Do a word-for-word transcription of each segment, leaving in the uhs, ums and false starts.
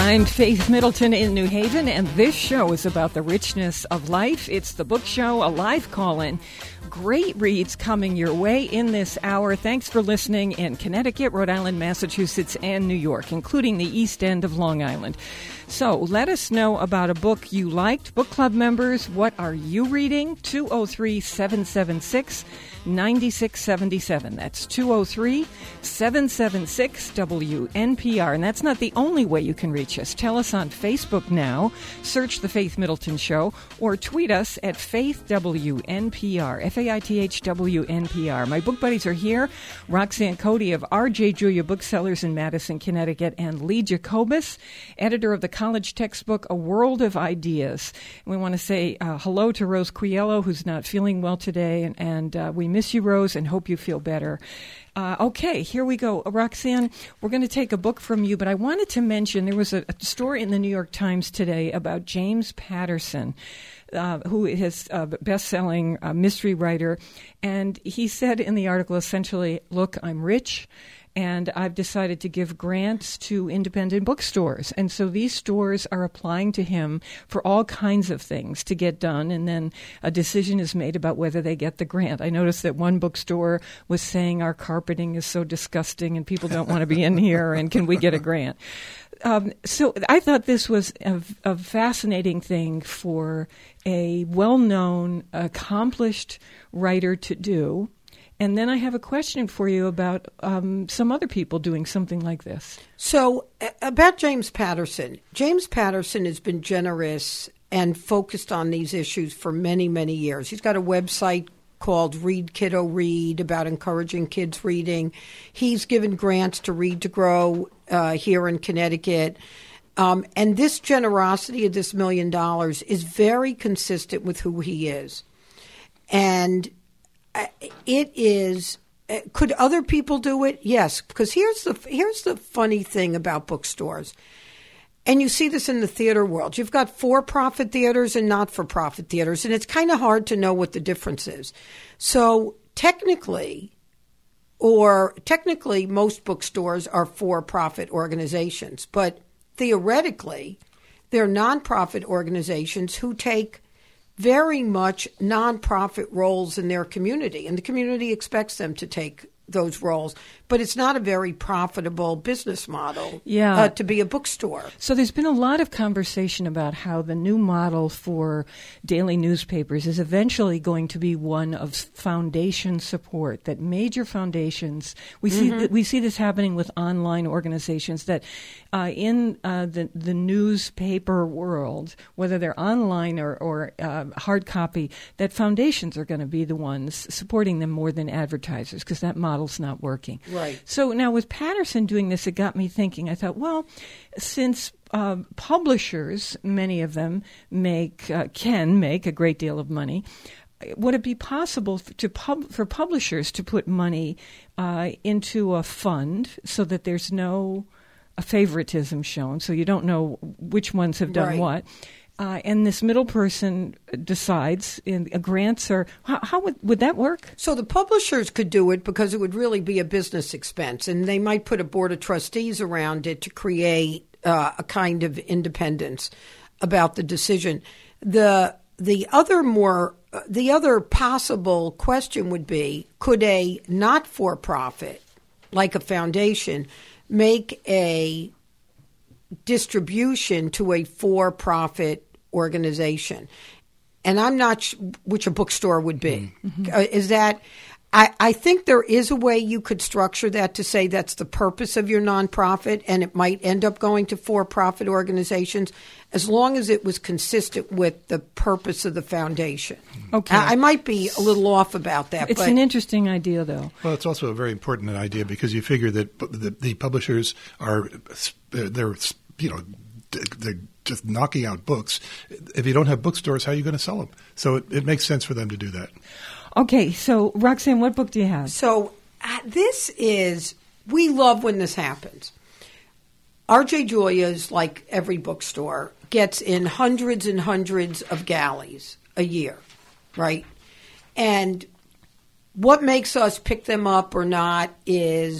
I'm Faith Middleton in New Haven, and this show is about the richness of life. It's the book show, a live call-in. Great reads coming your way in this hour. Thanks for listening in Connecticut, Rhode Island, Massachusetts, and New York, including the East End of Long Island. So let us know about a book you liked. Book club members, what are you reading? two oh three, seven seven six, nine six seven seven. That's two oh three, seven seven six, W N P R. And that's not the only way you can reach us. Tell us on Facebook now. Search The Faith Middleton Show or tweet us at Faith W N P R, F A I T H W N P R. My book buddies are here. Roxanne Cody of R J Julia Booksellers in Madison, Connecticut, and Lee Jacobus, editor of the college textbook A World of Ideas. And we want to say uh, hello to Rose Quiello, who's not feeling well today, and, and uh, we miss you, Rose, and hope you feel better. Uh, okay, here we go. Roxanne, we're going to take a book from you, but I wanted to mention there was a, a story in the New York Times today about James Patterson, uh, who is a best-selling uh, mystery writer, and he said in the article essentially, look, I'm rich, and I've decided to give grants to independent bookstores. And so these stores are applying to him for all kinds of things to get done, and then a decision is made about whether they get the grant. I noticed that one bookstore was saying our carpeting is so disgusting and people don't want to be in here, and can we get a grant? Um, so I thought this was a, a fascinating thing for a well-known, accomplished writer to do. And then I have a question for you about um, some other people doing something like this. So about James Patterson. James Patterson has been generous and focused on these issues for many, many years. He's got a website called Read Kiddo Read about encouraging kids reading. He's given grants to Read to Grow uh, here in Connecticut. Um, and this generosity of this million dollars is very consistent with who he is. And it is. Could other people do it? Yes, because here's the here's the funny thing about bookstores, and you see this in the theater world. You've got for-profit theaters and not-for-profit theaters, and it's kind of hard to know what the difference is. So technically, or technically, most bookstores are for-profit organizations, but theoretically, they're nonprofit organizations who take very much nonprofit roles in their community, and the community expects them to take those roles. But it's not a very profitable business model yeah. uh, to be a bookstore. So there's been a lot of conversation about how the new model for daily newspapers is eventually going to be one of foundation support, that major foundations, we see mm-hmm. we see this happening with online organizations, that uh, in uh, the, the newspaper world, whether they're online or, or uh, hard copy, that foundations are going to be the ones supporting them more than advertisers, because that model's not working. Right. So now with Patterson doing this, it got me thinking. I thought, well, since uh, publishers, many of them, make uh, can make a great deal of money, would it be possible to pub- for publishers to put money uh, into a fund so that there's no a favoritism shown, so you don't know which ones have done right. what? Uh, and this middle person decides, in uh, grants are, how, how would, would that work? So the publishers could do it because it would really be a business expense, and they might put a board of trustees around it to create uh, a kind of independence about the decision. The the other more uh, the other possible question would be, could a not-for-profit, like a foundation, make a distribution to a for-profit organization? And I'm not sh- which a bookstore would be. Mm-hmm. Uh, is that I, I think there is a way you could structure that to say that's the purpose of your nonprofit, and it might end up going to for-profit organizations as long as it was consistent with the purpose of the foundation. Okay. I, I might be a little off about that. It's but an interesting idea, though. Well, it's also a very important idea because you figure that the, the publishers are, they're, you know, they're just knocking out books. If you don't have bookstores, how are you going to sell them? So it, it makes sense for them to do that. Okay, so Roxanne, what book do you have? So uh, this is, we love when this happens. R J Julia's, like every bookstore, gets in hundreds and hundreds of galleys a year, right? And what makes us pick them up or not is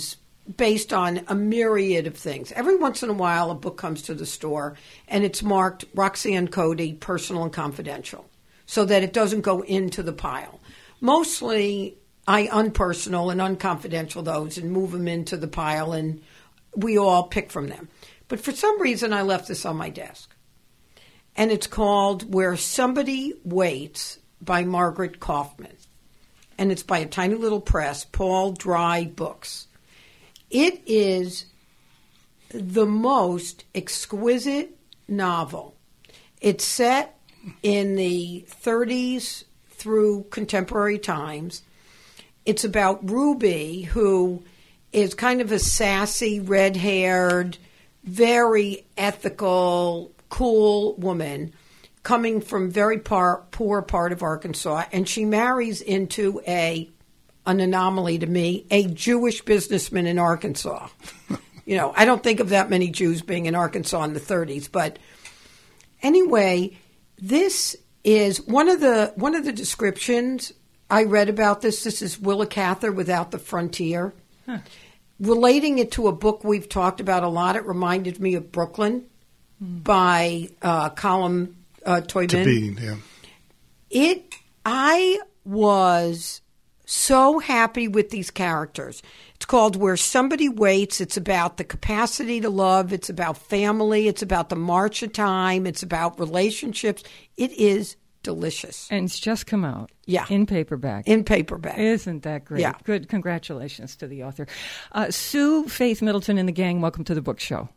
based on a myriad of things. Every once in a while, a book comes to the store, and it's marked Roxanne Cody, personal and confidential, so that it doesn't go into the pile. Mostly, I unpersonal and unconfidential those and move them into the pile, and we all pick from them. But for some reason, I left this on my desk. And it's called Where Somebody Waits by Margaret Kaufman. And it's by a tiny little press, Paul Dry Books. It is the most exquisite novel. It's set in the thirties through contemporary times. It's about Ruby, who is kind of a sassy, red-haired, very ethical, cool woman coming from very par- poor part of Arkansas, and she marries into a an anomaly to me, a Jewish businessman in Arkansas. You know, I don't think of that many Jews being in Arkansas in the thirties, but anyway, this is one of the one of the descriptions I read about this. This is Willa Cather Without the Frontier. Huh. Relating it to a book we've talked about a lot, it reminded me of Brooklyn mm. by uh, Colm uh, Toibin. Toibin, yeah. It, I was so happy with these characters. It's called Where Somebody Waits. It's about the capacity to love. It's about family. It's about the march of time. It's about relationships. It is delicious. And it's just come out. Yeah. In paperback. In paperback. Isn't that great? Yeah. Good. Congratulations to the author. Uh, Sue Faith Middleton and the gang, welcome to the book show.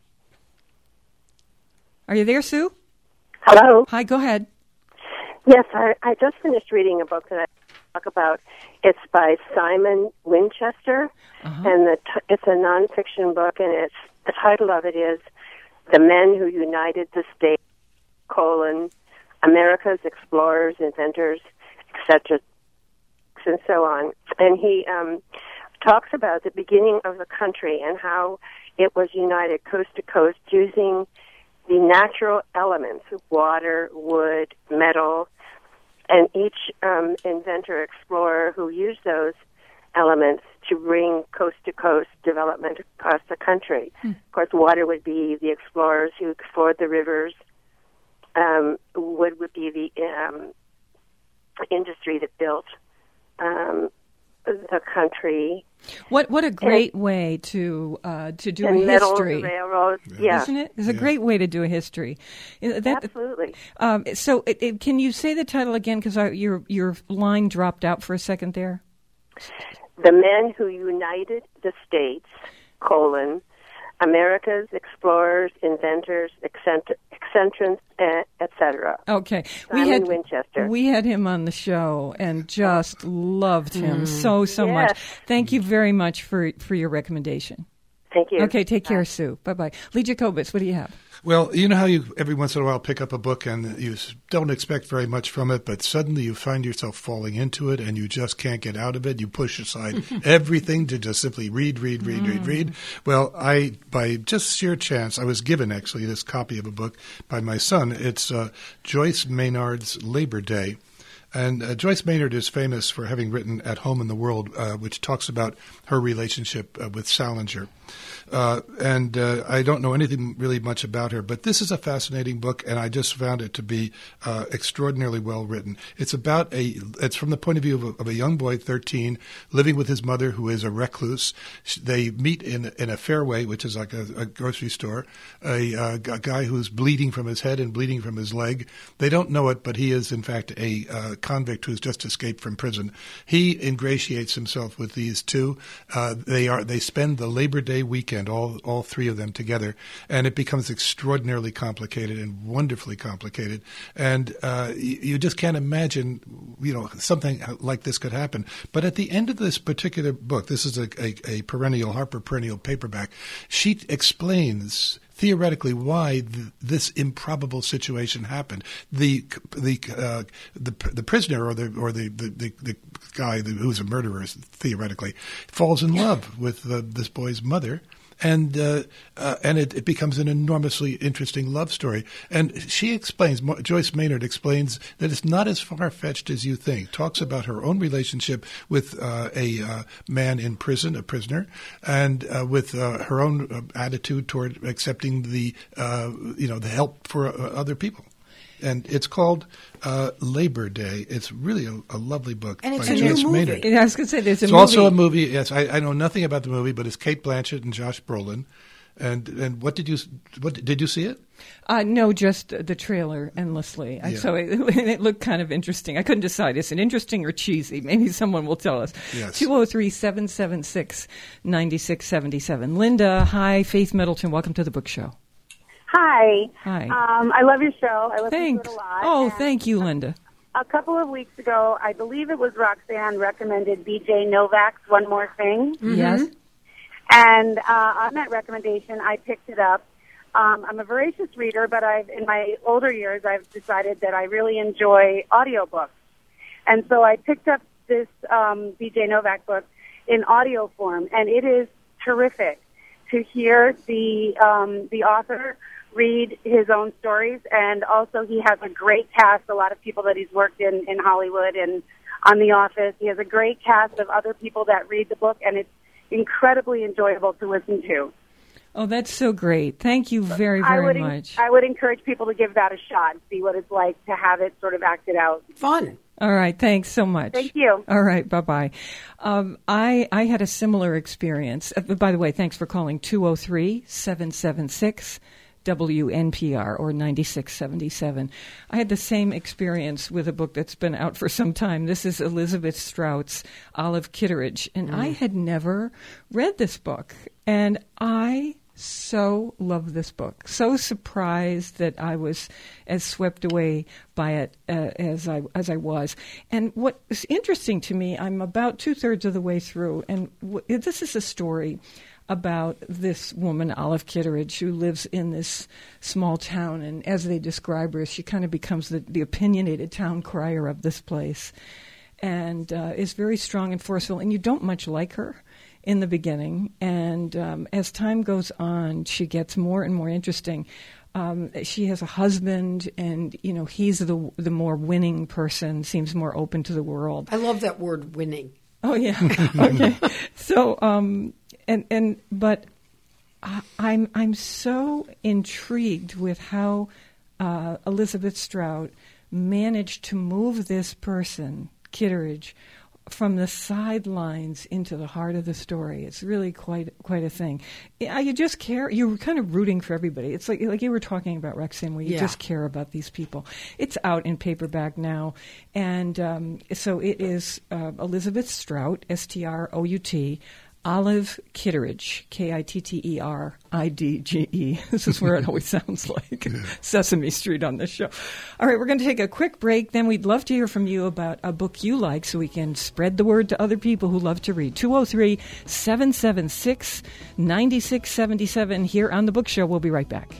Are you there, Sue? Hello. Hi, go ahead. Yes, I, I just finished reading a book that I talk about. It's by Simon Winchester, uh-huh. and the t- it's a nonfiction book, and it's the title of it is The Men Who United the States, colon, America's Explorers, Inventors, et cetera, and so on. And he um, talks about the beginning of the country and how it was united coast to coast using the natural elements, water, wood, metal, and each um, inventor, explorer who used those elements to bring coast-to-coast development across the country. Hmm. Of course, water would be the explorers who explored the rivers. Um, wood would be the um, industry that built um, the country. What what a great and, way to uh, to do and a metals, history, railroads, yeah. yeah, isn't it? It's yeah. a great way to do a history. That, Absolutely. Um, so, it, it, can you say the title again? Because your your line dropped out for a second there. The Men Who United the States, colon, America's Explorers, Inventors, Eccentrics, et cetera. Okay. Simon we had, Winchester. We had him on the show and just loved him mm. so, so yes. much. Thank you very much for, for your recommendation. Thank you. Okay, take care, Bye. Sue. Bye-bye. Lee Jacobitz, what do you have? Well, you know how you every once in a while pick up a book and you don't expect very much from it, but suddenly you find yourself falling into it and you just can't get out of it. You push aside everything to just simply read, read, read, mm. read, read. Well, I, by just sheer chance, I was given actually this copy of a book by my son. It's uh, Joyce Maynard's Labor Day. And uh, Joyce Maynard is famous for having written At Home in the World, uh, which talks about her relationship uh, with Salinger. Uh, and uh, I don't know anything really much about her, but this is a fascinating book, and I just found it to be uh, extraordinarily well written. It's about a, it's from the point of view of a, of a young boy, thirteen, living with his mother, who is a recluse. They meet in in a Fairway, which is like a, a grocery store, a, a, a guy who's bleeding from his head and bleeding from his leg. They don't know it, but he is, in fact, a uh, convict who's just escaped from prison. He ingratiates himself with these two. Uh, they are they spend the Labor Day weekend, all all three of them together, and it becomes extraordinarily complicated and wonderfully complicated. And uh, you, you just can't imagine, you know, something like this could happen. But at the end of this particular book, this is a, a, a perennial, Harper perennial paperback, she explains theoretically why th- this improbable situation happened. The the uh, the the prisoner or the or the the, the, the guy who's a murderer theoretically falls in love with uh, this boy's mother. and uh, uh, and it, it becomes an enormously interesting love story. And she explains, Joyce Maynard explains that it's not as far-fetched as you think. Talks about her own relationship with uh, a uh, man in prison, a prisoner, and uh, with uh, her own uh, attitude toward accepting the uh, you know the help for uh, other people. And it's called uh, Labor Day. It's really a, a lovely book and it's by a Joyce new movie. Maynard. I was going to say there's a it's movie. also a movie. Yes, I, I know nothing about the movie, but it's Cate Blanchett and Josh Brolin. And and what did you what did you see it? Uh, no, just the trailer endlessly. I, Yeah. so it, it looked kind of interesting. I couldn't decide. Is it interesting or cheesy? Maybe someone will tell us. Yes. two oh three, seven seven six, nine six seven seven. Linda, hi. Faith Middleton, welcome to the Book Show. Hi. Hi. Um, I love your show. I listen Thanks. to it a lot. Oh, And thank you, Linda. A couple of weeks ago, I believe it was Roxanne recommended B J Novak's One More Thing. Mm-hmm. Yes. And uh, on that recommendation, I picked it up. Um, I'm a voracious reader, but I've in my older years, I've decided that I really enjoy audiobooks. And so I picked up this um, B J Novak book in audio form, and it is terrific to hear the um, the author read his own stories, and also he has a great cast, a lot of people that he's worked in, in Hollywood and on The Office. He has a great cast of other people that read the book, and it's incredibly enjoyable to listen to. Oh, that's so great. Thank you very, very I would, much. I would encourage people to give that a shot, see what it's like to have it sort of acted out. Fun. All right. Thanks so much. Thank you. All right. Bye-bye. Um, I, I had a similar experience. Uh, by the way, thanks for calling two oh three, seven seven six, W N P R or ninety-six seventy-seven. I had the same experience with a book that's been out for some time. This is Elizabeth Strout's Olive Kitteridge. And mm. I had never read this book. And I so love this book. So surprised that I was as swept away by it uh, as I as I was. And what is interesting to me, I'm about two-thirds of the way through, and w- this is a story about this woman, Olive Kitteridge, who lives in this small town. And as they describe her, she kind of becomes the, the opinionated town crier of this place and uh, is very strong and forceful. And you don't much like her in the beginning. And um, as time goes on, she gets more and more interesting. Um, she has a husband, and, you know, he's the the more winning person, seems more open to the world. I love that word, winning. Oh, yeah. Okay. So, um, and, and, but I, I'm, I'm so intrigued with how uh, Elizabeth Strout managed to move this person, Kitteridge, from the sidelines into the heart of the story. It's really quite quite a thing. Yeah, you just care. You're kind of rooting for everybody. It's like like you were talking about, Roxanne, where you yeah. just care about these people. It's out in paperback now, and um, so it is uh, Elizabeth Strout, S T R O U T, Olive Kitteridge, K I T T E R I D G E. This is where it always sounds like Sesame Street on this show. All right, we're going to take a quick break. Then we'd love to hear from you about a book you like so we can spread the word to other people who love to read. two oh three, seven seven six, nine six seven seven here on The Book Show. We'll be right back.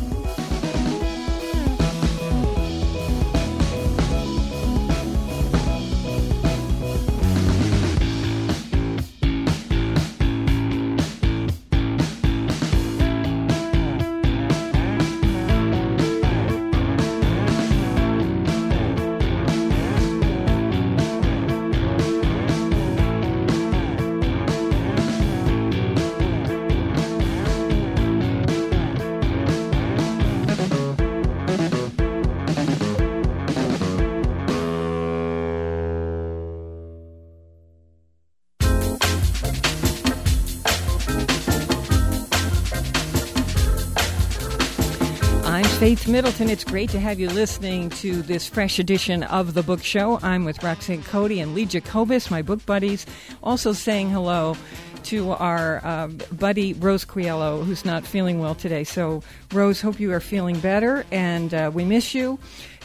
Faith Middleton, it's great to have you listening to this fresh edition of The Book Show. I'm with Roxanne Cody and Lee Jacobus, my book buddies, also saying hello to our uh, buddy Rose Coelho, who's not feeling well today. So, Rose, hope you are feeling better, and uh, we miss you.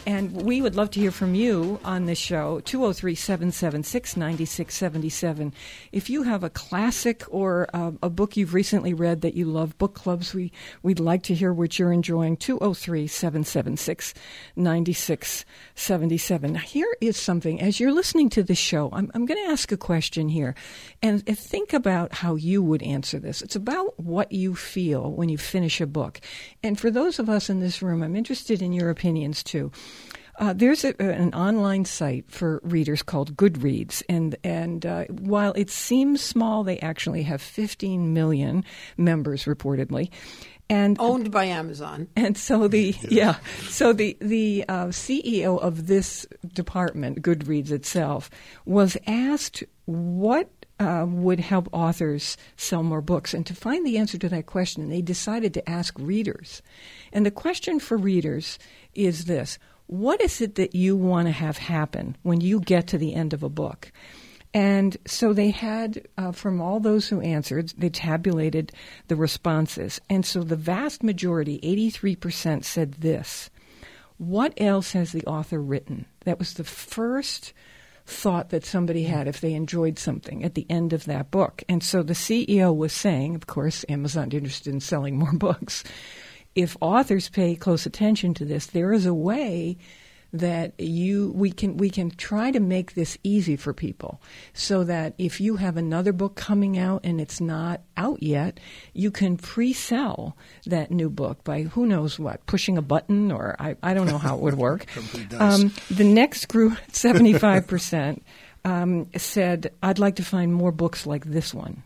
And we would love to hear from you on this show, two oh three, seven seven six, nine six seven seven. If you have a classic or uh, a book you've recently read that you love, book clubs, we, we'd like to hear what you're enjoying, two oh three, seven seven six, nine six seven seven. Now, here is something. As you're listening to this show, I'm, I'm going to ask a question here. And think about how you would answer this. It's about what you feel when you finish a book. And for those of us in this room, I'm interested in your opinions, too. Uh, there's a, an online site for readers called Goodreads, and and uh, while it seems small, they actually have fifteen million members reportedly, and owned by Amazon. And so the yeah, so the the uh, C E O of this department, Goodreads itself, was asked what Uh, would help authors sell more books. And to find the answer to that question, they decided to ask readers. And the question for readers is this: what is it that you want to have happen when you get to the end of a book? And so they had, uh, from all those who answered, they tabulated the responses. And so the vast majority, eighty-three percent, said this: what else has the author written? That was the first thought that somebody had if they enjoyed something at the end of that book. And so the C E O was saying, of course, Amazon's interested in selling more books. If authors pay close attention to this, there is a way that you we can we can try to make this easy for people, so that if you have another book coming out and it's not out yet, you can pre-sell that new book by who knows what, pushing a button, or I, I don't know how it would work. um, the next group, seventy-five percent, um, said, I'd like to find more books like this one.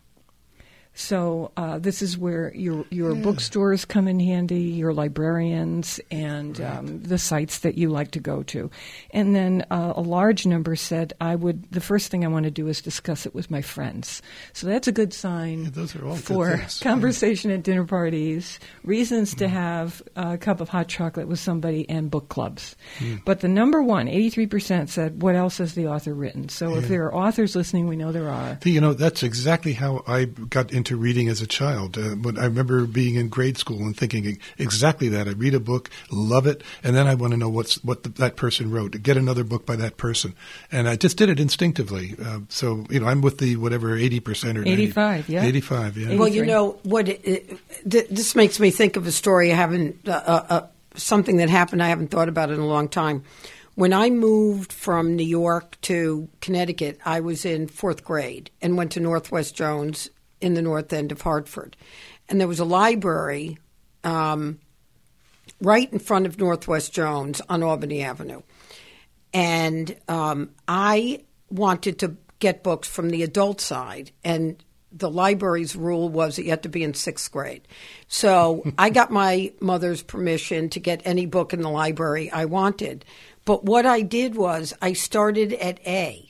So uh, this is where your your yeah. bookstores come in handy, your librarians, and right. um, the sites that you like to go to. And then uh, a large number said, "I would. The first thing I want to do is discuss it with my friends." So that's a good sign yeah, those are all for good things. conversation at dinner parties, reasons mm. to have a cup of hot chocolate with somebody, and book clubs. Mm. But the number one, eighty-three percent said, "What else has the author written?" So yeah. if there are authors listening, we know there are. You know, that's exactly how I got into reading as a child. Uh, but I remember being in grade school and thinking exactly that. I read a book, love it, and then I want to know what's what the, that person wrote. Get another book by that person, and I just did it instinctively. Uh, so you know, I'm with the whatever eighty percent or eighty-five, ninety, yeah, eighty-five, yeah. Well, you know what? It, it, th- this makes me think of a story I haven't uh, uh, something that happened I haven't thought about in a long time. When I moved from New York to Connecticut, I was in fourth grade and went to Northwest Jones in the north end of Hartford. And there was a library um, right in front of Northwest Jones on Albany Avenue. And um, I wanted to get books from the adult side, and the library's rule was that you had to be in sixth grade. So I got my mother's permission to get any book in the library I wanted. But what I did was I started at A.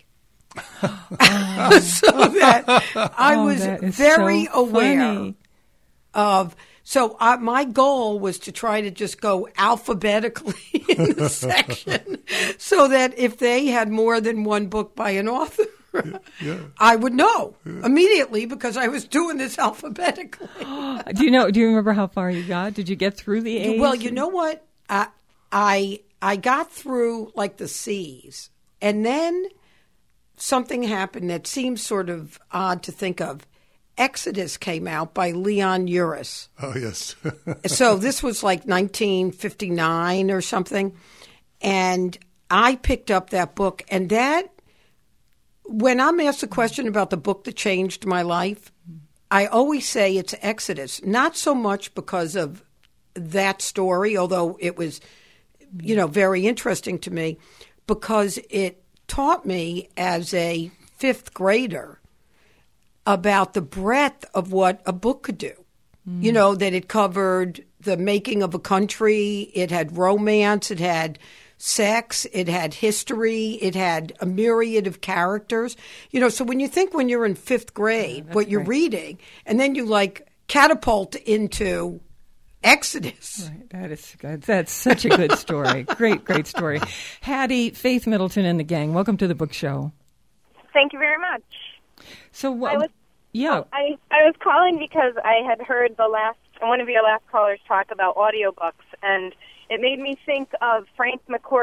oh. so that I oh, was that very so aware funny. of. So I, my goal was to try to just go alphabetically in the section, so that if they had more than one book by an author, yeah, yeah. I would know yeah. immediately because I was doing this alphabetically. do you know? Do you remember how far you got? Did you get through the A's? Well, you know what? I I I got through like the C's, and then something happened that seems sort of odd to think of. Exodus came out by Leon Uris. Oh, yes. So this was like nineteen fifty-nine or something. And I picked up that book. And that, when I'm asked a question about the book that changed my life, I always say it's Exodus. Not so much because of that story, although it was, you know, very interesting to me, because it taught me as a fifth grader about the breadth of what a book could do. Mm. You know, that it covered the making of a country, it had romance, it had sex, it had history, it had a myriad of characters. You know, so when you think when you're in fifth grade, yeah, what you're great. reading, and then you like catapult into Exodus. Right. That is good. That's such a good story. Great, great story. Hattie, Faith Middleton and the gang, welcome to the book show. Thank you very much. So, uh, I was, yeah. I, I was calling because I had heard the last one of your last callers talk about audiobooks, and it made me think of Frank McCourt's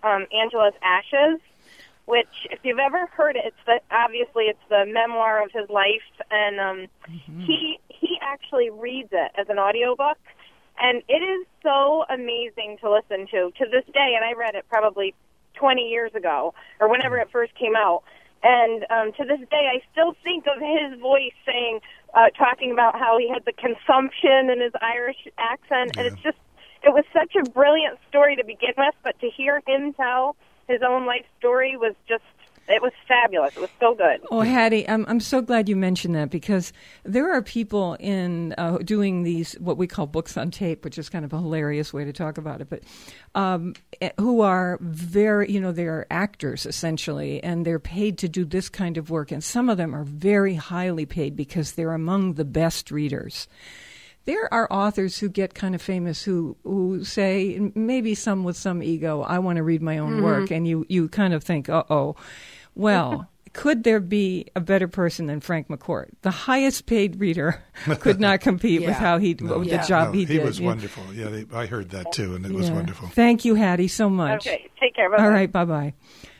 um, Angela's Ashes, which, if you've ever heard it, it's the, obviously it's the memoir of his life, and um, mm-hmm. he he actually reads it as an audiobook, and it is so amazing to listen to to this day. And I read it probably twenty years ago, or whenever it first came out, and um, to this day, I still think of his voice saying, uh, talking about how he had the consumption in his Irish accent, yeah. and it's just, it was such a brilliant story to begin with, but to hear him tell his own life story was just, it was fabulous. It was so good. Oh, Hattie, I'm I'm so glad you mentioned that, because there are people in uh, doing these, what we call books on tape, which is kind of a hilarious way to talk about it, but um, who are very, you know, they're actors essentially, and they're paid to do this kind of work. And some of them are very highly paid because they're among the best readers. There are authors who get kind of famous who, who say, maybe some with some ego, I want to read my own mm-hmm. work. And you, you kind of think, uh-oh. Well, could there be a better person than Frank McCourt? The highest paid reader could not compete yeah. with how he no, the yeah. job no, he, he did. He was yeah. wonderful. Yeah, they, I heard that too, and it yeah. was wonderful. Thank you, Hattie, so much. Okay, take care. Bye-bye. All right, bye-bye.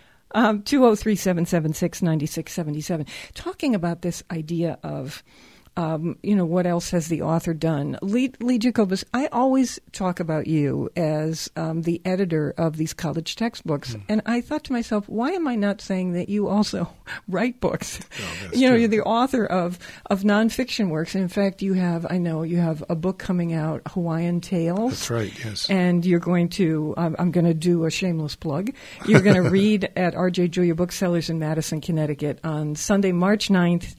Um, two oh three, seven seven six, nine six seven seven. Talking about this idea of Um, you know, what else has the author done? Lee, Lee Jacobus, I always talk about you as um, the editor of these college textbooks. Mm. And I thought to myself, why am I not saying that you also write books? Oh, you know, true. You're the author of, of nonfiction works. And in fact, you have, I know, you have a book coming out, Hawaiian Tales. That's right, yes. And you're going to, um, I'm going to do a shameless plug. You're going to read at R J Julia Booksellers in Madison, Connecticut on Sunday, March ninth.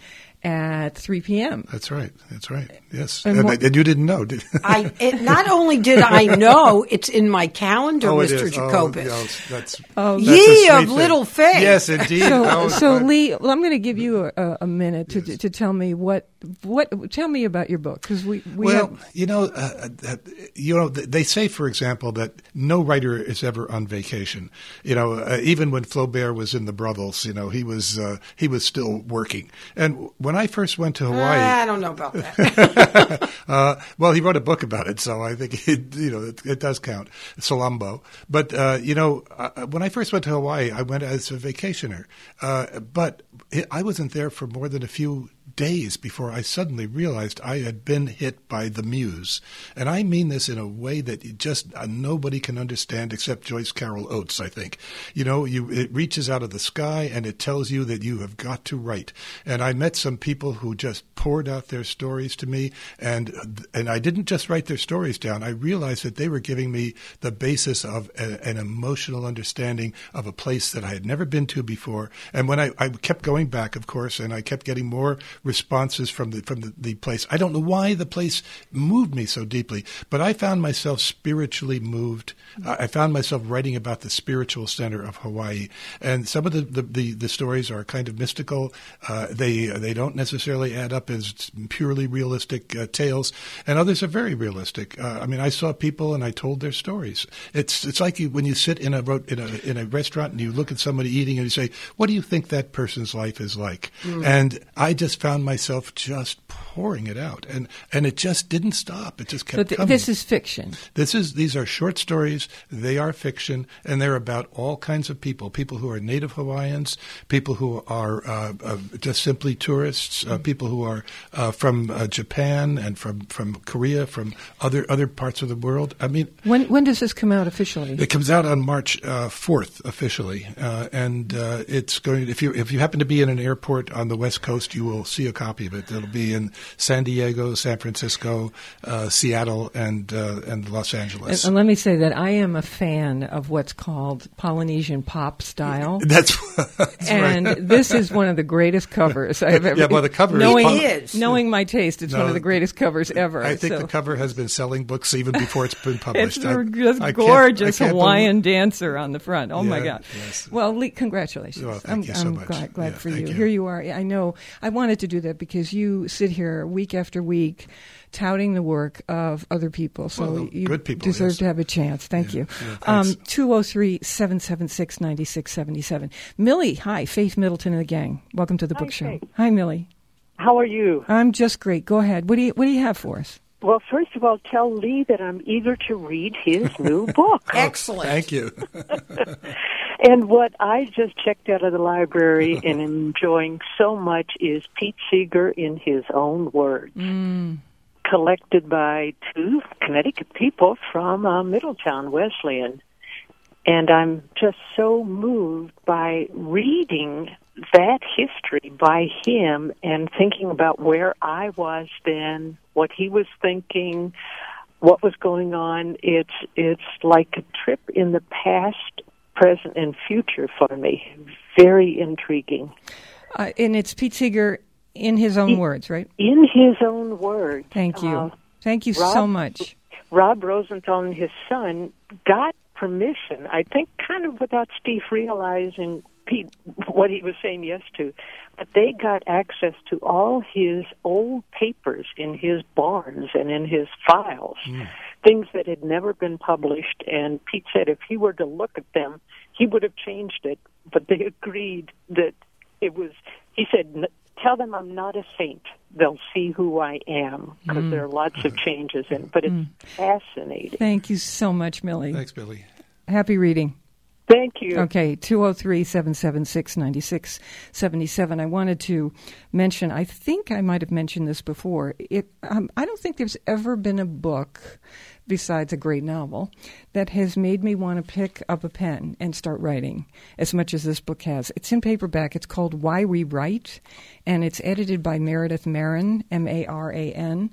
At three p.m. That's right. That's right. Yes. And, and, what, and you didn't know, did you? I it, not only did I know, it's in my calendar, oh, Mister It is. Jacobus. Oh, yes, that's, oh, that's ye of thing. little faith. Yes, indeed. So, oh, so I, Lee, well, I'm going to give you a, a minute to, yes. to tell me what what. Tell me about your book, because we, we well, have, you know, uh, uh, you know, they say, for example, that no writer is ever on vacation. You know, uh, even when Flaubert was in the brothels, you know, he was uh, he was still working. And when I first went to Hawaii, I don't know about that. uh, well, he wrote a book about it, so I think it, you know it, it does count. Salambo, but uh, you know, uh, when I first went to Hawaii, I went as a vacationer, uh, but it, I wasn't there for more than a few days before I suddenly realized I had been hit by the muse. And I mean this in a way that you just uh, nobody can understand except Joyce Carol Oates, I think. You know, you it reaches out of the sky and it tells you that you have got to write. And I met some people who just poured out their stories to me, and and I didn't just write their stories down. I realized that they were giving me the basis of a, an emotional understanding of a place that I had never been to before. And when I, I kept going back, of course, and I kept getting more responses from the from the, the place. I don't know why the place moved me so deeply, but I found myself spiritually moved. Uh, I found myself writing about the spiritual center of Hawaii, and some of the the, the, the stories are kind of mystical. Uh, they they don't necessarily add up as purely realistic uh, tales, and others are very realistic. Uh, I mean, I saw people and I told their stories. It's it's like you, when you sit in a in a in a restaurant and you look at somebody eating and you say, "What do you think that person's life is like?" Mm. And I just found myself just pouring it out, and and it just didn't stop. It just kept so th- coming. This is fiction. This is these are short stories. They are fiction, and they're about all kinds of people: people who are native Hawaiians, people who are uh, uh, just simply tourists, uh, people who are uh, from uh, Japan and from, from Korea, from other other parts of the world. I mean, when when does this come out officially? It comes out on March uh, fourth officially, uh, and uh, it's going. If you if you happen to be in an airport on the West Coast, you will see a copy of it. It'll be in San Diego, San Francisco, uh, Seattle, and uh, and Los Angeles. And, and let me say that I am a fan of what's called Polynesian pop style. That's, that's and right. this is one of the greatest covers I've ever. Yeah, well, the cover knowing, is is. knowing my taste, it's no, one of the greatest covers ever. I think so. the cover has been selling books even before it's been published. It's I, just I gorgeous can't, I can't Hawaiian dancer on the front. Oh yeah, my God! Yes. Well, Lee, congratulations. Well, thank I'm, you so I'm much. glad, glad yeah, for you. you. Here you are. I know. I wanted to do that because you sit here week after week, touting the work of other people. So well, you good people, deserve yes. to have a chance. Thank yeah, you. Yeah, um, two oh three, seven seven six, nine six seven seven. Millie, hi. Faith Middleton and the gang. Welcome to the Hi, book show. Faith. Hi, Millie. How are you? I'm just great. Go ahead. What do you What do you have for us? Well, first of all, tell Lee that I'm eager to read his new book. Excellent. Thank you. And what I just checked out of the library and am enjoying so much is Pete Seeger in his own words, Mm. collected by two Connecticut people from uh, Middletown Wesleyan. And I'm just so moved by reading that history by him and thinking about where I was then, what he was thinking, what was going on. It's it's like a trip in the past, present, and future for me. Very intriguing. Uh, and it's Pete Seeger in his own In- words, right? In his own words. Thank you. Uh, Thank you Rob- so much. Rob Rosenthal and his son got permission, I think kind of without Steve realizing Pete, what he was saying yes to, but they got access to all his old papers in his barns and in his files, mm. things that had never been published, and Pete said if he were to look at them, he would have changed it, but they agreed that it was, he said, tell them I'm not a saint. They'll see who I am, because mm. there are lots of changes in it, but it's mm. fascinating. Thank you so much, Millie. Thanks, Billy. Happy reading. Thank you. Okay, two oh three, seven seven six, nine six seven seven. I wanted to mention, I think I might have mentioned this before. It, um, I don't think there's ever been a book, besides a great novel, that has made me want to pick up a pen and start writing as much as this book has. It's in paperback. It's called Why We Write, and it's edited by Meredith Maran, M A R A N.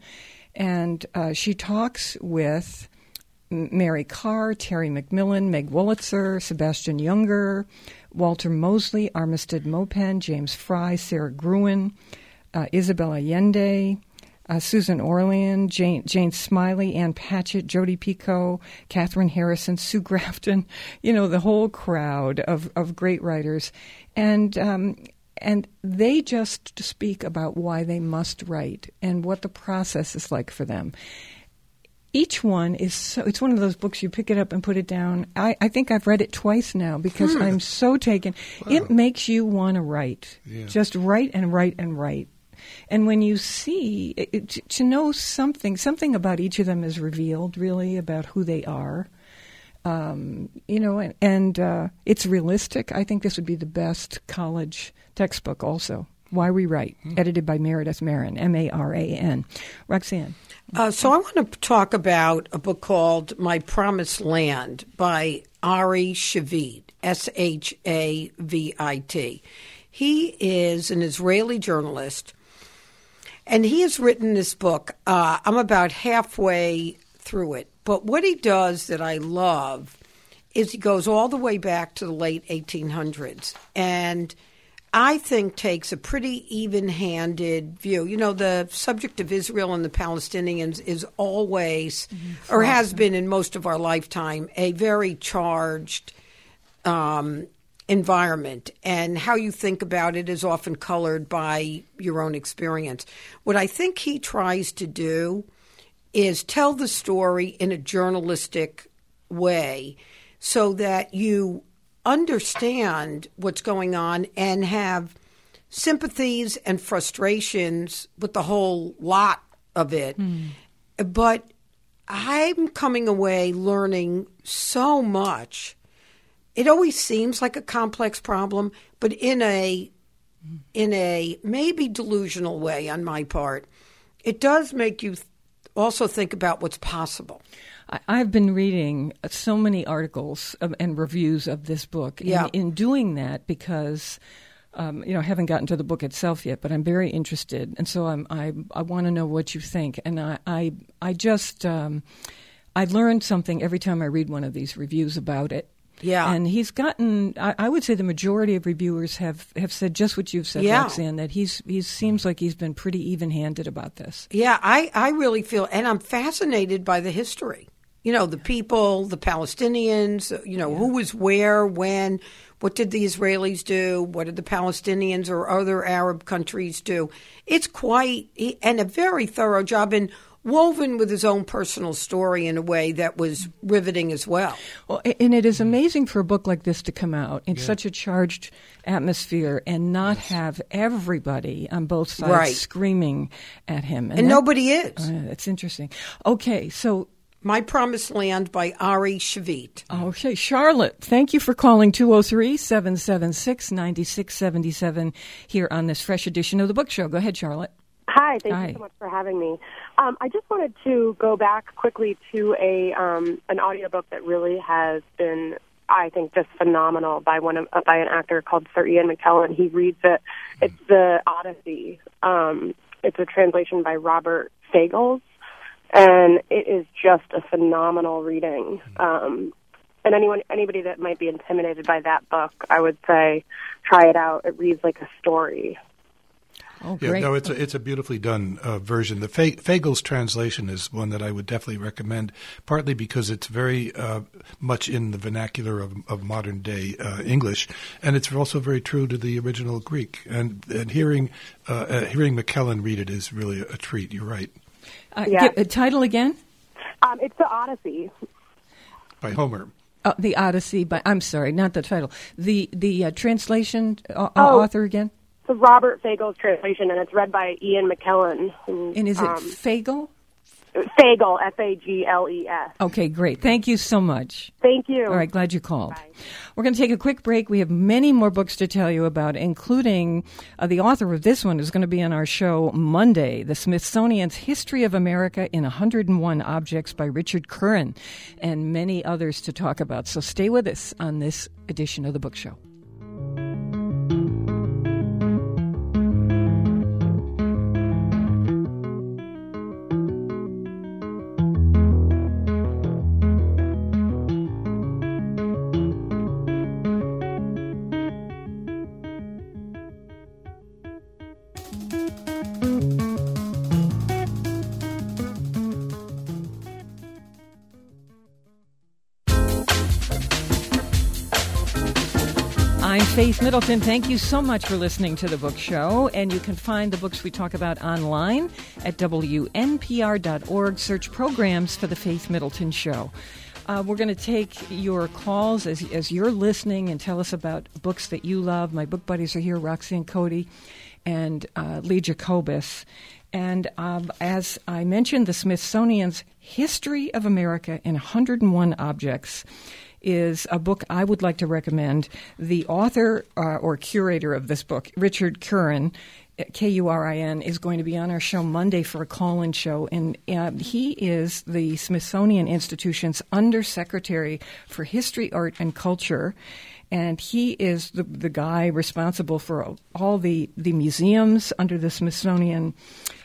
And uh, she talks with Mary Carr, Terry McMillan, Meg Wolitzer, Sebastian Junger, Walter Mosley, Armistead Mopen, James Fry, Sarah Gruen, uh, Isabel Allende, uh, Susan Orlean, Jane, Jane Smiley, Ann Patchett, Jodi Picoult, Catherine Harrison, Sue Grafton, you know, the whole crowd of, of great writers. And um, and they just speak about why they must write and what the process is like for them. Each one is so, it's one of those books you pick it up and put it down. I, I think I've read it twice now because hmm. I'm so taken. Wow. It makes you want to write. Yeah. Just write and write and write. And when you see, it, to know something, something about each of them is revealed, really, about who they are. Um, you know, and, and uh, it's realistic. I think this would be the best college textbook also. Why We Write, hmm. edited by Meredith Maran, M A R A N. Roxanne. Uh, so I want to talk about a book called My Promised Land by Ari Shavit, S H A V I T. He is an Israeli journalist, and he has written this book. Uh, I'm about halfway through it. But what he does that I love is he goes all the way back to the late eighteen hundreds, and I think takes a pretty even-handed view. You know, the subject of Israel and the Palestinians is always, mm-hmm. or has been in most of our lifetime, a very charged um, environment. And how you think about it is often colored by your own experience. What I think he tries to do is tell the story in a journalistic way so that you understand what's going on and have sympathies and frustrations with the whole lot of it. Mm. But I'm coming away learning so much. It always seems like a complex problem, but in a in a maybe delusional way on my part, it does make you th- also think about what's possible. I've been reading so many articles and reviews of this book. Yeah. In, in doing that, because um, you know, I haven't gotten to the book itself yet, but I'm very interested, and so I'm, I I want to know what you think. And I I, I just um, I learned something every time I read one of these reviews about it. Yeah. And he's gotten, I, I would say the majority of reviewers have, have said just what you've said, yeah. Roxanne, that he's he seems like he's been pretty even-handed about this. Yeah, I, I really feel, and I'm fascinated by the history. You know, the people, the Palestinians, you know, yeah. who was where, when, what did the Israelis do, what did the Palestinians or other Arab countries do. It's quite, and a very thorough job. And woven with his own personal story in a way that was riveting as well. Well, and it is amazing for a book like this to come out in yeah. such a charged atmosphere and not yes. have everybody on both sides right. screaming at him. And, and that, nobody is. Uh, that's interesting. Okay, so... My Promised Land by Ari Shavit. Okay, Charlotte, thank you for calling two oh three, seven seven six, nine six seven seven here on this fresh edition of The Book Show. Go ahead, Charlotte. Hi, thank Hi. you so much for having me. Um, I just wanted to go back quickly to a um, an audiobook that really has been, I think, just phenomenal by one of, uh, by an actor called Sir Ian McKellen. He reads it. It's The Odyssey. Um, it's a translation by Robert Fagles. And it is just a phenomenal reading. Um, and anyone, anybody that might be intimidated by that book, I would say try it out. It reads like a story. Oh, yeah, great. no, it's a, it's a beautifully done uh, version. The Fa- Fagles translation is one that I would definitely recommend, partly because it's very uh, much in the vernacular of, of modern day uh, English, and it's also very true to the original Greek. And and hearing uh, uh, hearing McKellen read it is really a, a treat. You're right. Uh, yeah. Get the title again? Um, it's The Odyssey. By Homer. Uh, the Odyssey, by, I'm sorry, not the title. The the uh, translation uh, oh, author again? The Robert Fagles translation, and it's read by Ian McKellen. Who, and is it um, Fagel? Fagel, F A G L E S. Okay, great. Thank you so much. Thank you. All right, glad you called. Bye. We're going to take a quick break. We have many more books to tell you about, including uh, the author of this one is going to be on our show Monday, The Smithsonian's History of America in one hundred one Objects by Richard Curran, and many others to talk about. So stay with us on this edition of The Book Show. I'm Faith Middleton. Thank you so much for listening to The Book Show. And you can find the books we talk about online at W N P R dot org. Search programs for The Faith Middleton Show. Uh, we're going to take your calls as, as you're listening and tell us about books that you love. My book buddies are here, Roxanne Cody and uh, Lee Jacobus. And um, as I mentioned, the Smithsonian's History of America in one hundred one Objects is a book I would like to recommend. The author uh, or curator of this book, Richard Curran, K U R I N, is going to be on our show Monday for a call-in show. And uh, he is the Smithsonian Institution's Undersecretary for History, Art, and Culture. And he is the, the guy responsible for all the, the museums under the Smithsonian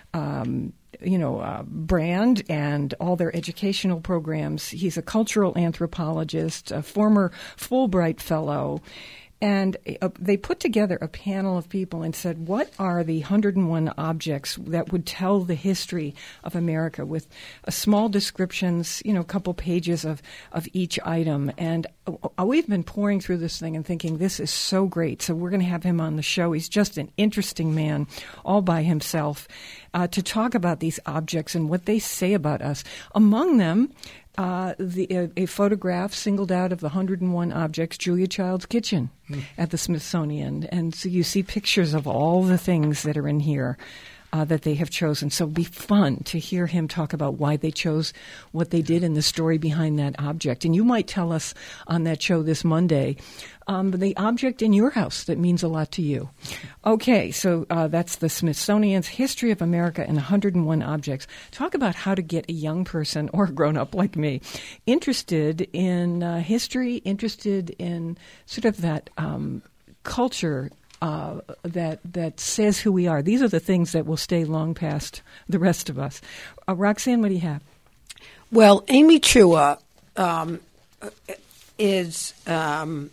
um you know, uh, brand and all their educational programs. He's a cultural anthropologist, a former Fulbright fellow. And uh, they put together a panel of people and said, what are the one hundred one objects that would tell the history of America, with uh, small descriptions, you know, a couple pages of, of each item. And uh, we've been pouring through this thing and thinking, this is so great. So we're going to have him on the show. He's just an interesting man all by himself uh, to talk about these objects and what they say about us. Among them, Uh, the, a, a photograph singled out of the one hundred one objects, Julia Child's kitchen mm. at the Smithsonian. And so you see pictures of all the things that are in here uh, that they have chosen. So it'll be fun to hear him talk about why they chose what they did and the story behind that object. And you might tell us on that show this Monday um, the object in your house that means a lot to you. Okay, so uh, that's the Smithsonian's History of America in one hundred one Objects. Talk about how to get a young person or a grown-up like me interested in uh, history, interested in sort of that um, culture uh, that that says who we are. These are the things that will stay long past the rest of us. Uh, Roxanne, what do you have? Well, Amy Chua um, is um,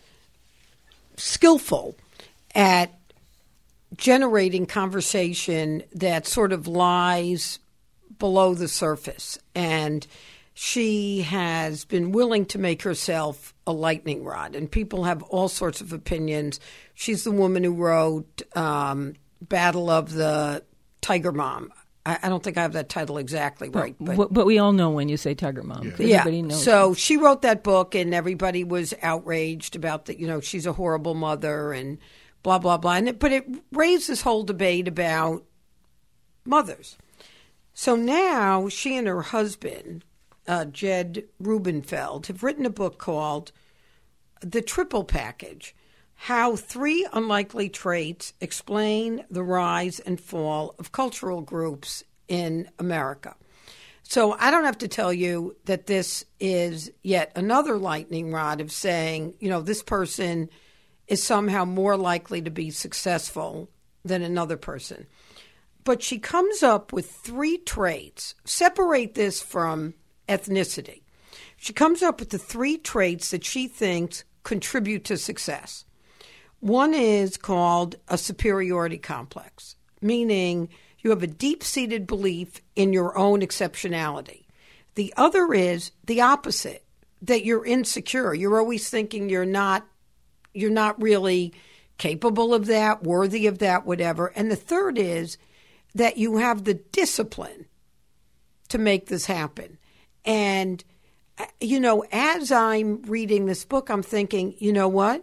skillful at generating conversation that sort of lies below the surface. And she has been willing to make herself a lightning rod. And people have all sorts of opinions. She's the woman who wrote um, Battle of the Tiger Mom. I, I don't think I have that title exactly but, right. But, but we all know when you say Tiger Mom. Yeah. Everybody yeah. knows. So she wrote that book, and everybody was outraged about that. You know, she's a horrible mother and blah, blah, blah. And it, but it raised this whole debate about mothers. So now she and her husband, uh, Jed Rubenfeld, have written a book called The Triple Package: How Three Unlikely Traits Explain the Rise and Fall of Cultural Groups in America. So I don't have to tell you that this is yet another lightning rod of saying, you know, this person is somehow more likely to be successful than another person. But she comes up with three traits. Separate this from ethnicity. She comes up with the three traits that she thinks contribute to success. One is called a superiority complex, meaning you have a deep-seated belief in your own exceptionality. The other is the opposite, that you're insecure. You're always thinking you're not, you're not really capable of that, worthy of that, whatever. And the third is that you have the discipline to make this happen. And, you know, as I'm reading this book, I'm thinking, you know what?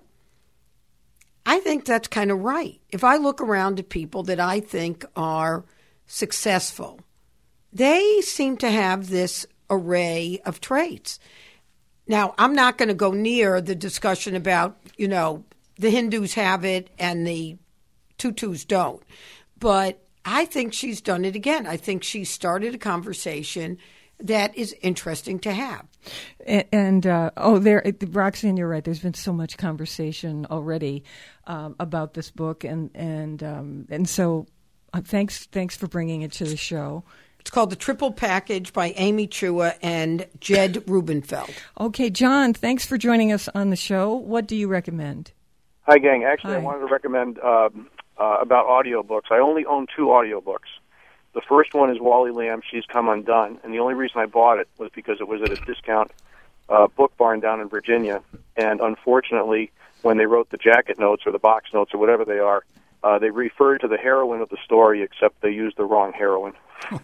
I think that's kind of right. If I look around at people that I think are successful, they seem to have this array of traits. Now, I'm not going to go near the discussion about, you know, the Hindus have it and the Tutus don't. But I think she's done it again. I think she started a conversation that is interesting to have. And, and uh, oh, there, Roxanne, you're right. There's been so much conversation already um, about this book, and and um, and so uh, thanks thanks for bringing it to the show. It's called The Triple Package by Amy Chua and Jed Rubenfeld. Okay, John, thanks for joining us on the show. What do you recommend? Hi, gang. Actually, Hi. I wanted to recommend um, uh, about audiobooks. I only own two audiobooks. The first one is Wally Lamb, She's Come Undone, and the only reason I bought it was because it was at a discount uh, book barn down in Virginia, and unfortunately, when they wrote the jacket notes or the box notes or whatever they are, uh, they referred to the heroine of the story, except they used the wrong heroine.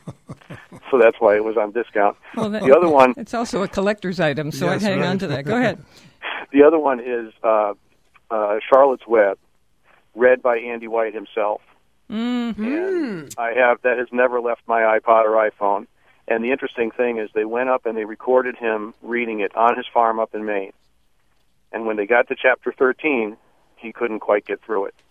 So that's why it was on discount. Well, that, the other one... It's also a collector's item, so Yes, I'd hang right. on to that. Go ahead. The other one is uh, uh, Charlotte's Web, read by Andy White himself. Mm-hmm. And I have that has never left my iPod or iPhone. And the interesting thing is they went up and they recorded him reading it on his farm up in Maine. And when they got to chapter thirteen, he couldn't quite get through it.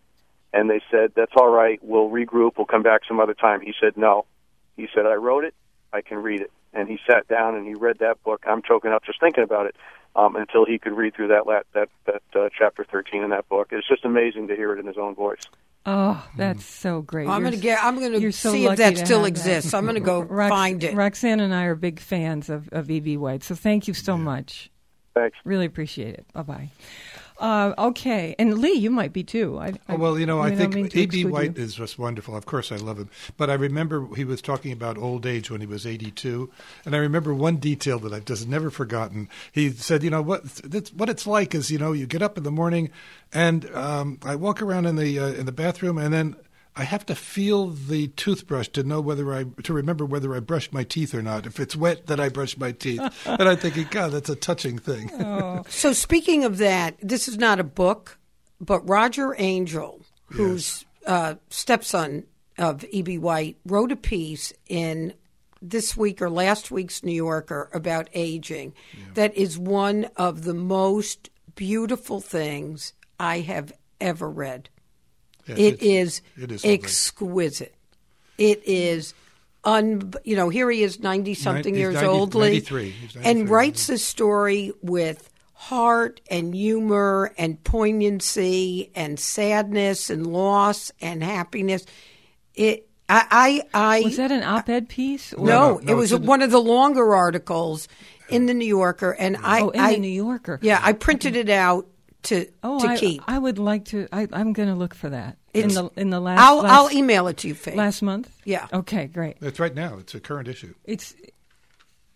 And they said, that's all right, we'll regroup, we'll come back some other time. He said, no. He said, I wrote it, I can read it. And he sat down and he read that book. I'm choking up just thinking about it. Um, until he could read through that that that, that uh, chapter thirteen in that book. It's just amazing to hear it in his own voice. Oh, that's so great. Well, I'm You're going to get. I'm going to so see if lucky that to still have exists. that. I'm going to go Rox- find it. Roxanne and I are big fans of, of E B. White, so thank you so Yeah. much. Thanks. Really appreciate it. Bye-bye. Uh, okay, and Lee, you might be too. I, I, Oh, well, you know, I, I don't mean think to E B. exclude White you. is just wonderful. Of course, I love him. But I remember he was talking about old age when he was eighty-two. And I remember one detail that I've just never forgotten. He said, you know, what that's, what it's like is, you know, you get up in the morning and um, I walk around in the uh, in the bathroom and then I have to feel the toothbrush to know whether I to remember whether I brushed my teeth or not. If it's wet, then I brush my teeth. And I'm thinking, God, that's a touching thing. Oh. So speaking of that, this is not a book, but Roger Angel, who's uh, stepson of E B. White, wrote a piece in this week or last week's New Yorker about aging. Yeah. That is one of the most beautiful things I have ever read. Yes, it, is it is something. exquisite. It is, un, you know, here he is ninety-something Nin- years ninety, old, Lee, ninety-three. He's ninety-three. and writes the story with heart and humor and poignancy and sadness and loss and happiness. It, I, I, I Was that an op-ed piece? Or? no, No, no, it was it's in- one of the longer articles in the New Yorker, and I, Oh, in I, the New Yorker. yeah, I printed it out to Oh, to I, keep. I would like to. I, I'm going to look for that in It's- the in the last. I'll last, I'll email it to you, Faye. last month. Yeah. Okay, great. It's right now. It's a current issue. It's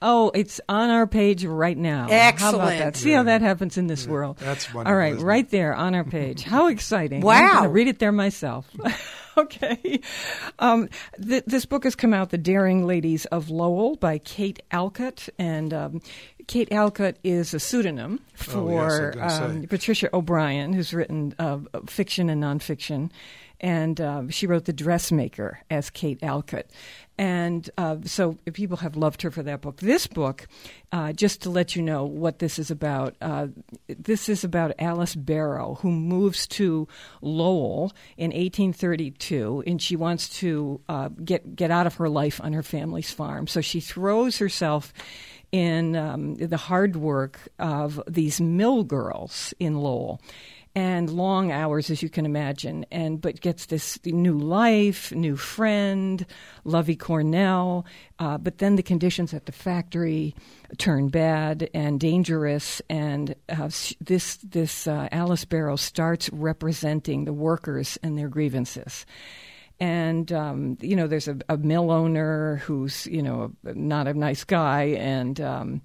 Oh, it's on our page right now. Excellent. How about that? See how that happens in this Yeah, world. that's wonderful. All right, isn't right it? there on our page. How exciting. Wow. I'm going to read it there myself. Okay. Um, th- this book has come out, The Daring Ladies of Lowell by Kate Alcott. And um, Kate Alcott is a pseudonym for Oh, yes, I was gonna um, say. Patricia O'Brien, who's written uh, fiction and nonfiction. And uh, she wrote The Dressmaker as Kate Alcott. And uh, so people have loved her for that book. This book, uh, just to let you know what this is about, uh, this is about Alice Barrow, who moves to Lowell in eighteen thirty-two, and she wants to uh, get, get out of her life on her family's farm. So she throws herself in um, the hard work of these mill girls in Lowell. And long hours, as you can imagine, and but gets this new life, new friend, Lovey Cornell. Uh, but then the conditions at the factory turn bad and dangerous, and uh, this this uh, Alice Barrow starts representing the workers and their grievances. And, um, you know, there's a, a mill owner who's, you know, not a nice guy, and um,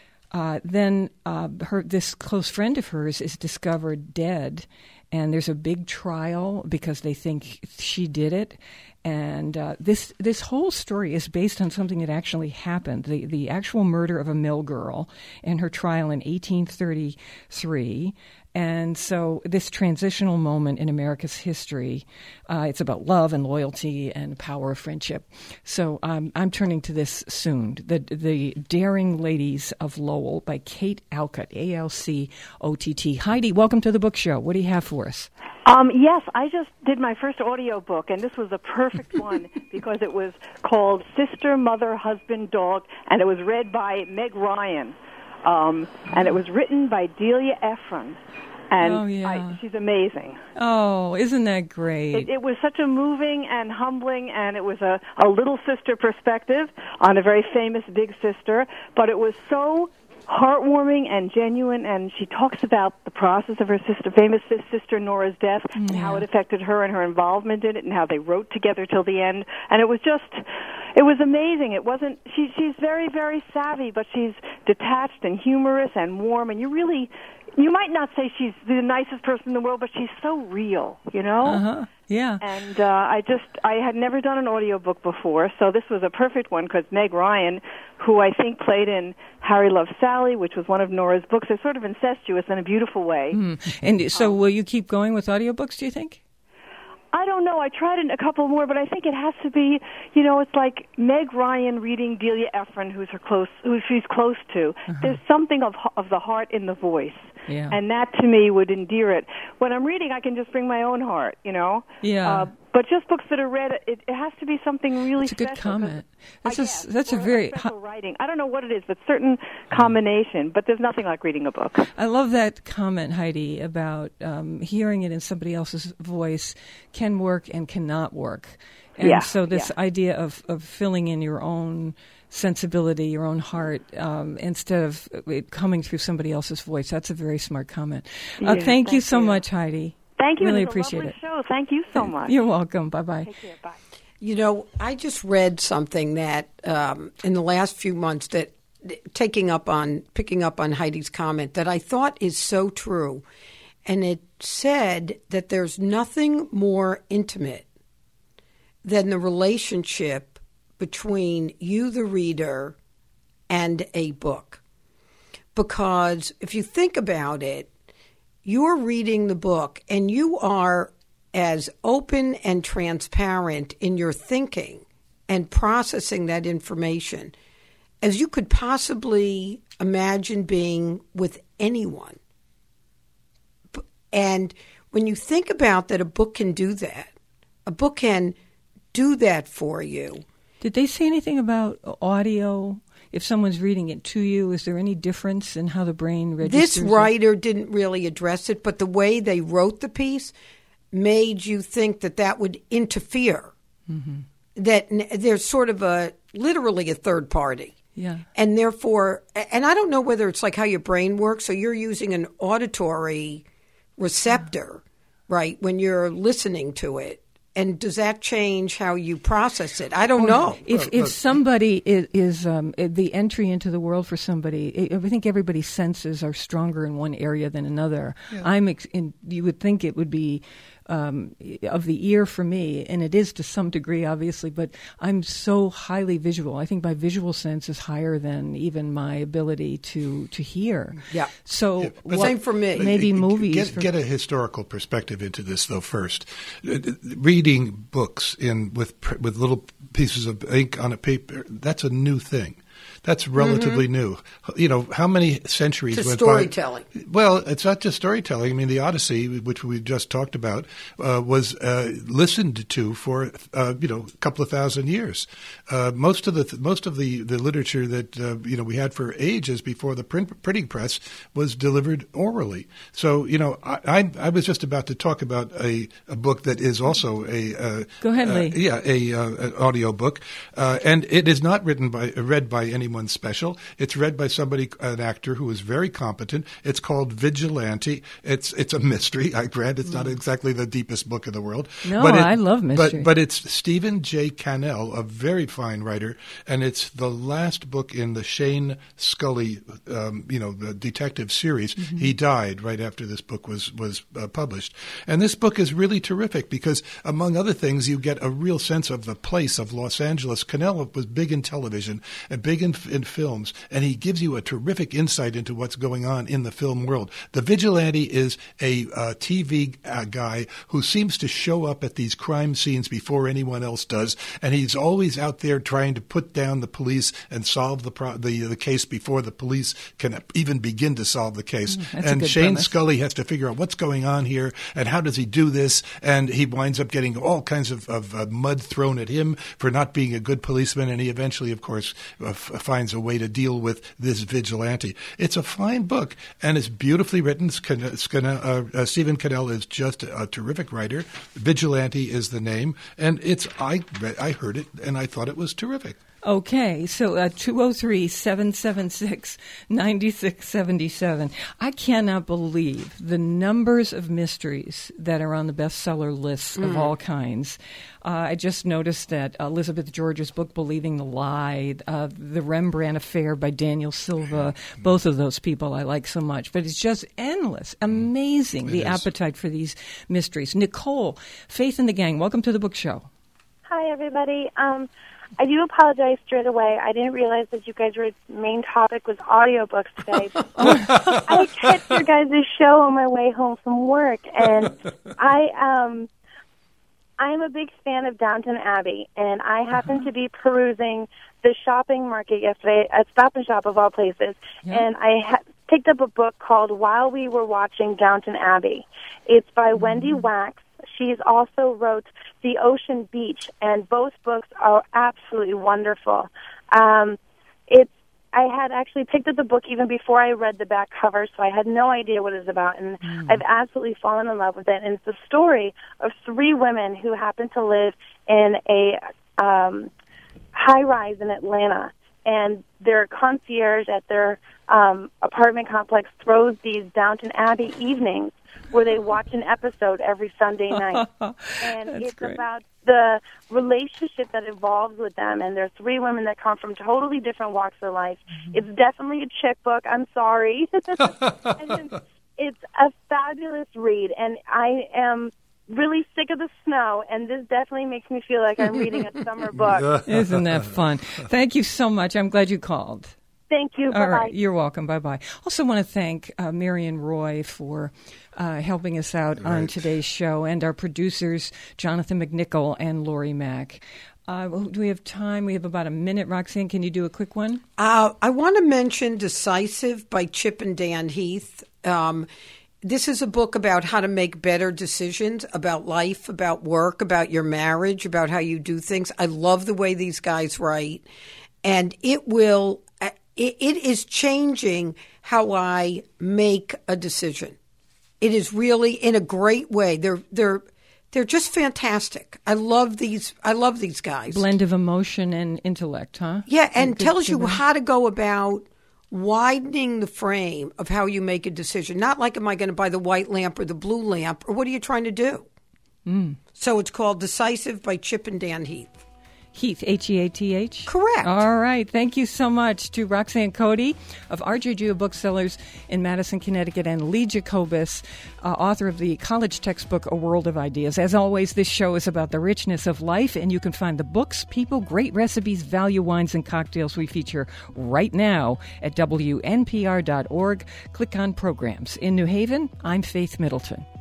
Uh, then uh, her this close friend of hers is discovered dead, and there's a big trial because they think she did it. And uh, this this whole story is based on something that actually happened: the the actual murder of a mill girl and her trial in eighteen thirty-three. And so this transitional moment in America's history, uh, it's about love and loyalty and the power of friendship. So um, I'm turning to this soon. The the Daring Ladies of Lowell by Kate Alcott, A L C O T T. Heidi, welcome to the book show. What do you have for us? Um, yes, I just did my first audio book, and this was a perfect one because it was called Sister, Mother, Husband, Dog, and it was read by Meg Ryan. Um, and it was written by Delia Ephron. And oh, yeah. I, she's amazing. Oh, isn't that great? It, it was such a moving and humbling, and it was a, a little sister perspective on a very famous big sister, but it was so heartwarming and genuine, and she talks about the process of her sister, famous sister Nora's death, yeah. and how it affected her and her involvement in it, and how they wrote together till the end. And it was just, it was amazing. It wasn't, she, she's very, very savvy, but she's detached and humorous and warm, and you really, you might not say she's the nicest person in the world, but she's so real, you know? Uh-huh. Yeah. And uh, I just, I had never done an audiobook before, so this was a perfect one because Meg Ryan, who I think played in Harry Loves Sally, which was one of Nora's books, is sort of incestuous in a beautiful way. Mm. And so will you keep going with audiobooks, do you think? I don't know. I tried a couple more, but I think it has to be, you know, it's like Meg Ryan reading Delia Ephron, who's her close, who she's close to. Uh-huh. There's something of of the heart in the voice, yeah. and that to me would endear it. When I'm reading, I can just bring my own heart, you know. Yeah. Uh, but just books that are read, it, it has to be something really that's a special. Good comment. That's I a, guess, that's a or very special writing. I don't know what it is, but certain combination. But there's nothing like reading a book. I love that comment, Heidi, about um, hearing it in somebody else's voice can work and cannot work. And yeah, so this yeah. idea of, of filling in your own sensibility, your own heart, um, instead of it coming through somebody else's voice, that's a very smart comment. Uh, Yeah, thank, thank you so you. much, Heidi. Thank you. Really it was appreciate a lovely it. show. Thank you so much. You're welcome. Bye-bye. Take care. Bye. You know, I just read something that um, in the last few months that taking up on picking up on Heidi's comment that I thought is so true, and it said that there's nothing more intimate than the relationship between you, the reader, and a book. Because if you think about it, you're reading the book and you are as open and transparent in your thinking and processing that information as you could possibly imagine being with anyone. And when you think about that, a book can do that. A book can do that for you. Did they say anything about audio? If someone's reading it to you, is there any difference in how the brain registers This writer it? didn't really address it, but the way they wrote the piece made you think that that would interfere, mm-hmm. that n- there's sort of a, literally a third party. Yeah. And therefore, and I don't know whether it's like how your brain works, so you're using an auditory receptor, yeah. right, when you're listening to it. And does that change how you process it? I don't know. If if somebody is, is um, the entry into the world for somebody, I think everybody's senses are stronger in one area than another. Yeah. I'm ex- in, you would think it would be um, of the ear for me, and it is to some degree, obviously, but I'm so highly visual. I think my visual sense is higher than even my ability to, to hear. Yeah. So yeah, what, same for me. Maybe movies. Get, for, get a historical perspective into this, though. First, reading books in with with little pieces of ink on a paper, that's a new thing. That's relatively mm-hmm. new. You know, how many centuries it's went storytelling. by? Well, it's not just storytelling. I mean, the Odyssey, which we just talked about, uh, was uh, listened to for uh, you know a couple of thousand years. Uh, most of the th- most of the, the literature that uh, you know we had for ages before the print, printing press was delivered orally. So you know, I, I, I was just about to talk about a, a book that is also a uh, go ahead, uh, Lee. Yeah, a uh, an audio book, uh, and it is not written by read by anyone special. It's read by somebody, an actor who is very competent. It's called Vigilante. It's it's a mystery. I grant it's not exactly the deepest book in the world. No, but it, I love mystery. But, but it's Stephen J. Cannell, a very fine writer, and it's the last book in the Shane Scully, um, you know, the detective series. Mm-hmm. He died right after this book was was uh, published, and this book is really terrific because, among other things, you get a real sense of the place of Los Angeles. Cannell was big in television and big in in films, and he gives you a terrific insight into what's going on in the film world. The Vigilante is a uh, T V uh, guy who seems to show up at these crime scenes before anyone else does, and he's always out there trying to put down the police and solve the pro- the, the case before the police can even begin to solve the case. Mm, and Shane premise. Scully has to figure out what's going on here and how does he do this, and he winds up getting all kinds of, of uh, mud thrown at him for not being a good policeman, and he eventually, of course, uh, f- finds a way to deal with this vigilante. It's a fine book, and it's beautifully written. Uh, uh, Stephen Cannell is just a, a terrific writer. Vigilante is the name, and it's I read, I heard it, and I thought it was terrific. Okay, so uh, two oh three, seven seven six, nine six seven seven. I cannot believe the numbers of mysteries that are on the bestseller lists mm. of all kinds. Uh, I just noticed that Elizabeth George's book, Believing the Lie, uh, The Rembrandt Affair by Daniel Silva, both of those people I like so much. But it's just endless, amazing, it the is. appetite for these mysteries. Nicole, Faith and the Gang, welcome to the book show. Hi, everybody. Um, I do apologize straight away. I didn't realize that you guys' were, main topic was audiobooks today. I catch your guys' show on my way home from work, and I um, I am a big fan of Downton Abbey, and I happened to be perusing the shopping market yesterday at Stop and Shop, of all places, yeah. and I ha- picked up a book called While We Were Watching Downton Abbey. It's by mm-hmm. Wendy Wax. She's also wrote The Ocean Beach, and both books are absolutely wonderful. Um, it's I had actually picked up the book even before I read the back cover, so I had no idea what it was about, and mm. I've absolutely fallen in love with it. And it's the story of three women who happen to live in a um, high-rise in Atlanta, and their concierge at their um, apartment complex throws these Downton Abbey evenings where they watch an episode every Sunday night. And That's it's great. About the relationship that evolves with them. And there are three women that come from totally different walks of life. Mm-hmm. It's definitely a chick book. I'm sorry. And it's a fabulous read. And I am really sick of the snow, and this definitely makes me feel like I'm reading a summer book. Isn't that fun? Thank you so much. I'm glad you called. Thank you. Bye-bye. All right. You're welcome. Bye-bye. Also want to thank uh, Marion Roy for uh, helping us out right. on today's show, and our producers, Jonathan McNichol and Lori Mack. Uh, do we have time? We have about a minute. Roxanne, can you do a quick one? Uh, I want to mention Decisive by Chip and Dan Heath. Um, this is a book about how to make better decisions about life, about work, about your marriage, about how you do things. I love the way these guys write, and it will... It is changing how I make a decision. It is really in a great way. They're they're they're just fantastic. I love these. I love these guys. Blend of emotion and intellect, huh? Yeah, and tells you how to go about widening the frame of how you make a decision. Not like, am I going to buy the white lamp or the blue lamp, or what are you trying to do? Mm. So it's called Decisive by Chip and Dan Heath. Heath, H E A T H? Correct. All right. Thank you so much to Roxanne Cody of R J Geo Booksellers in Madison, Connecticut, and Lee Jacobus, uh, author of the college textbook A World of Ideas. As always, this show is about the richness of life, and you can find the books, people, great recipes, value wines, and cocktails we feature right now at W N P R dot org. Click on Programs. In New Haven, I'm Faith Middleton.